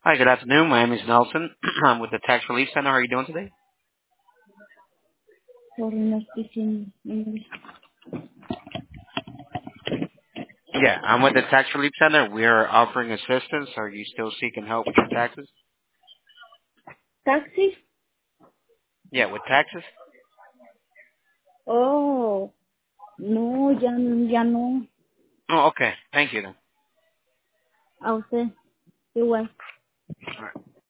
Hi, good afternoon. My name is Nelson. I'm with the Tax Relief Center. How are you doing today? Sorry, not speaking English. Yeah, I'm with the Tax Relief Center. We are offering assistance. Are you still seeking help with your taxes? Taxi? Yeah, with taxes? Oh, no, ya no. Oh, okay. Thank you then. A usted, igual. All right.